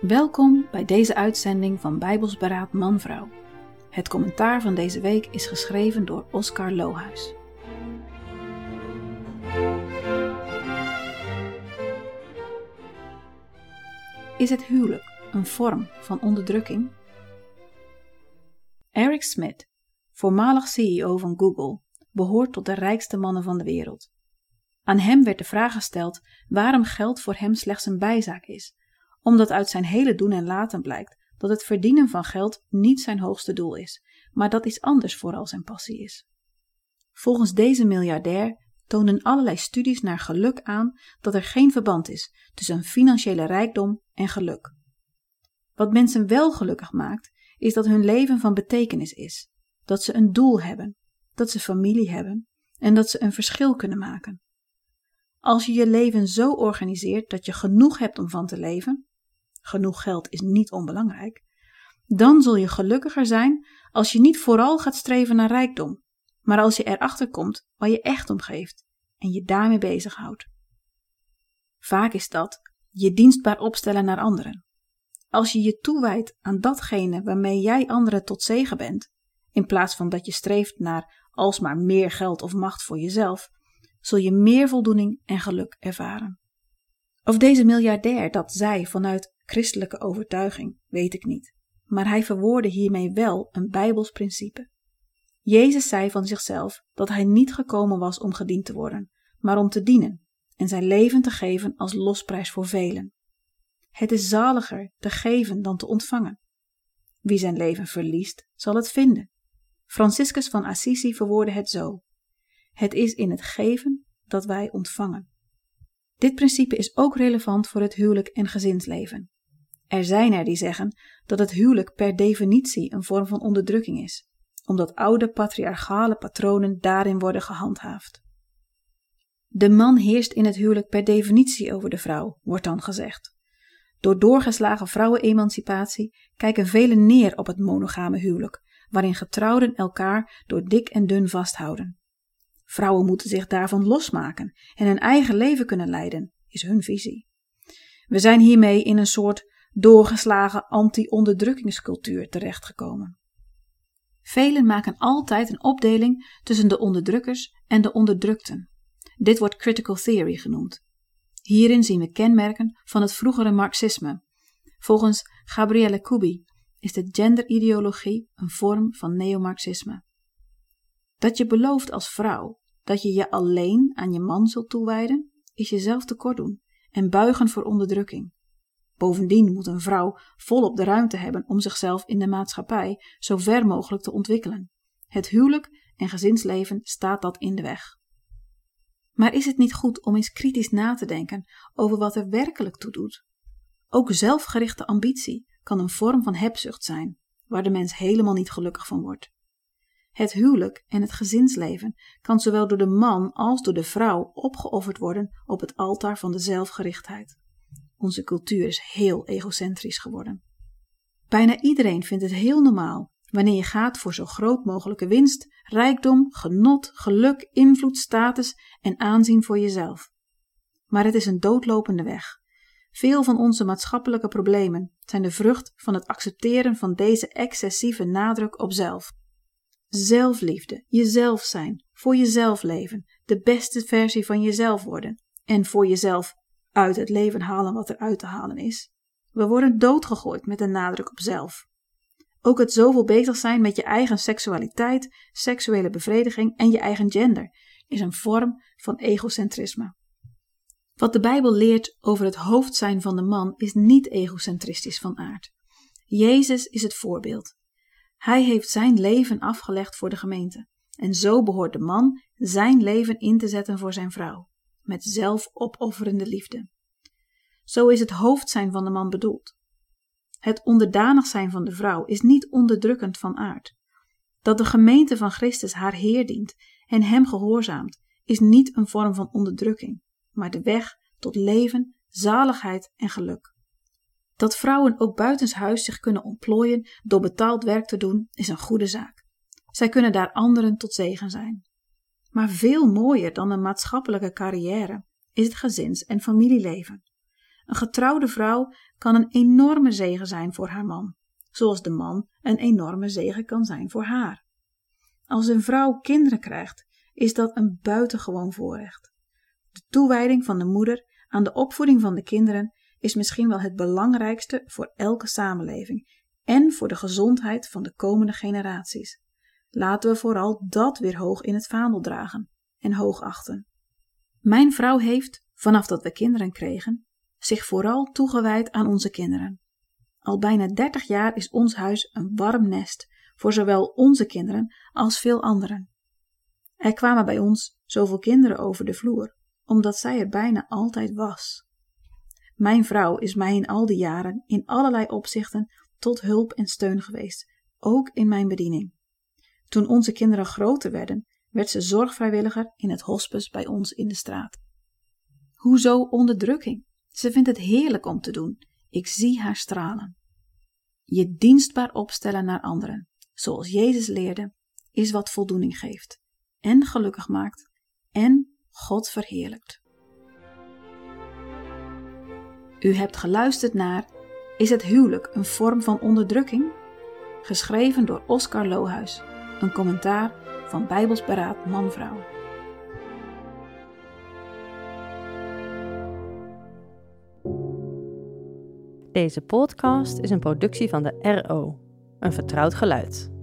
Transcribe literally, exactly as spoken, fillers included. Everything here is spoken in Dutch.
Welkom bij deze uitzending van Bijbels Beraad Man-Vrouw. Het commentaar van deze week is geschreven door Oscar Lohuis. Is het huwelijk een vorm van onderdrukking? Eric Schmidt, voormalig C E O van Google, behoort tot de rijkste mannen van de wereld. Aan hem werd de vraag gesteld waarom geld voor hem slechts een bijzaak is, omdat uit zijn hele doen en laten blijkt dat het verdienen van geld niet zijn hoogste doel is, maar dat iets anders vooral zijn passie is. Volgens deze miljardair toonden allerlei studies naar geluk aan dat er geen verband is tussen financiële rijkdom en geluk. Wat mensen wel gelukkig maakt, is dat hun leven van betekenis is, dat ze een doel hebben, dat ze familie hebben en dat ze een verschil kunnen maken. Als je je leven zo organiseert dat je genoeg hebt om van te leven, genoeg geld is niet onbelangrijk, dan zul je gelukkiger zijn als je niet vooral gaat streven naar rijkdom, maar als je erachter komt waar je echt om geeft en je daarmee bezighoudt. Vaak is dat je dienstbaar opstellen naar anderen. Als je je toewijdt aan datgene waarmee jij anderen tot zegen bent, in plaats van dat je streeft naar alsmaar meer geld of macht voor jezelf, zul je meer voldoening en geluk ervaren. Of deze miljardair dat zei vanuit christelijke overtuiging, weet ik niet, maar hij verwoordde hiermee wel een Bijbels principe. Jezus zei van zichzelf dat hij niet gekomen was om gediend te worden, maar om te dienen en zijn leven te geven als losprijs voor velen. Het is zaliger te geven dan te ontvangen. Wie zijn leven verliest, zal het vinden. Franciscus van Assisi verwoordde het zo: het is in het geven dat wij ontvangen. Dit principe is ook relevant voor het huwelijk en gezinsleven. Er zijn er die zeggen dat het huwelijk per definitie een vorm van onderdrukking is, omdat oude patriarchale patronen daarin worden gehandhaafd. De man heerst in het huwelijk per definitie over de vrouw, wordt dan gezegd. Door doorgeslagen vrouwenemancipatie kijken velen neer op het monogame huwelijk, waarin getrouwden elkaar door dik en dun vasthouden. Vrouwen moeten zich daarvan losmaken en hun eigen leven kunnen leiden, is hun visie. We zijn hiermee in een soort doorgeslagen anti-onderdrukkingscultuur terechtgekomen. Velen maken altijd een opdeling tussen de onderdrukkers en de onderdrukten. Dit wordt critical theory genoemd. Hierin zien we kenmerken van het vroegere marxisme. Volgens Gabriele Kubi is de genderideologie een vorm van neomarxisme. Dat je belooft als vrouw dat je je alleen aan je man zult toewijden, is jezelf tekort doen en buigen voor onderdrukking. Bovendien moet een vrouw volop de ruimte hebben om zichzelf in de maatschappij zo ver mogelijk te ontwikkelen. Het huwelijk en gezinsleven staat dat in de weg. Maar is het niet goed om eens kritisch na te denken over wat er werkelijk toe doet? Ook zelfgerichte ambitie kan een vorm van hebzucht zijn, waar de mens helemaal niet gelukkig van wordt. Het huwelijk en het gezinsleven kan zowel door de man als door de vrouw opgeofferd worden op het altaar van de zelfgerichtheid. Onze cultuur is heel egocentrisch geworden. Bijna iedereen vindt het heel normaal wanneer je gaat voor zo groot mogelijke winst, rijkdom, genot, geluk, invloed, status en aanzien voor jezelf. Maar het is een doodlopende weg. Veel van onze maatschappelijke problemen zijn de vrucht van het accepteren van deze excessieve nadruk op zelf. Zelfliefde, jezelf zijn, voor jezelf leven, de beste versie van jezelf worden en voor jezelf uit het leven halen wat er uit te halen is. We worden doodgegooid met de nadruk op zelf. Ook het zoveel bezig zijn met je eigen seksualiteit, seksuele bevrediging en je eigen gender is een vorm van egocentrisme. Wat de Bijbel leert over het hoofd zijn van de man is niet egocentristisch van aard. Jezus is het voorbeeld. Hij heeft zijn leven afgelegd voor de gemeente en zo behoort de man zijn leven in te zetten voor zijn vrouw, met zelfopofferende liefde. Zo is het hoofd zijn van de man bedoeld. Het onderdanig zijn van de vrouw is niet onderdrukkend van aard. Dat de gemeente van Christus haar Heer dient en hem gehoorzaamt, is niet een vorm van onderdrukking, maar de weg tot leven, zaligheid en geluk. Dat vrouwen ook buitenshuis zich kunnen ontplooien door betaald werk te doen, is een goede zaak. Zij kunnen daar anderen tot zegen zijn. Maar veel mooier dan een maatschappelijke carrière is het gezins- en familieleven. Een getrouwde vrouw kan een enorme zegen zijn voor haar man, zoals de man een enorme zegen kan zijn voor haar. Als een vrouw kinderen krijgt, is dat een buitengewoon voorrecht. De toewijding van de moeder aan de opvoeding van de kinderen is misschien wel het belangrijkste voor elke samenleving en voor de gezondheid van de komende generaties. Laten we vooral dat weer hoog in het vaandel dragen en hoog achten. Mijn vrouw heeft, vanaf dat we kinderen kregen, zich vooral toegewijd aan onze kinderen. Al bijna dertig jaar is ons huis een warm nest voor zowel onze kinderen als veel anderen. Er kwamen bij ons zoveel kinderen over de vloer, omdat zij er bijna altijd was. Mijn vrouw is mij in al die jaren in allerlei opzichten tot hulp en steun geweest, ook in mijn bediening. Toen onze kinderen groter werden, werd ze zorgvrijwilliger in het hospice bij ons in de straat. Hoezo onderdrukking? Ze vindt het heerlijk om te doen. Ik zie haar stralen. Je dienstbaar opstellen naar anderen, zoals Jezus leerde, is wat voldoening geeft en gelukkig maakt en God verheerlijkt. U hebt geluisterd naar Is het huwelijk een vorm van onderdrukking? Geschreven door Oscar Lohuis, een commentaar van Bijbels Beraad Man-Vrouw. Deze podcast is een productie van de R O, een vertrouwd geluid.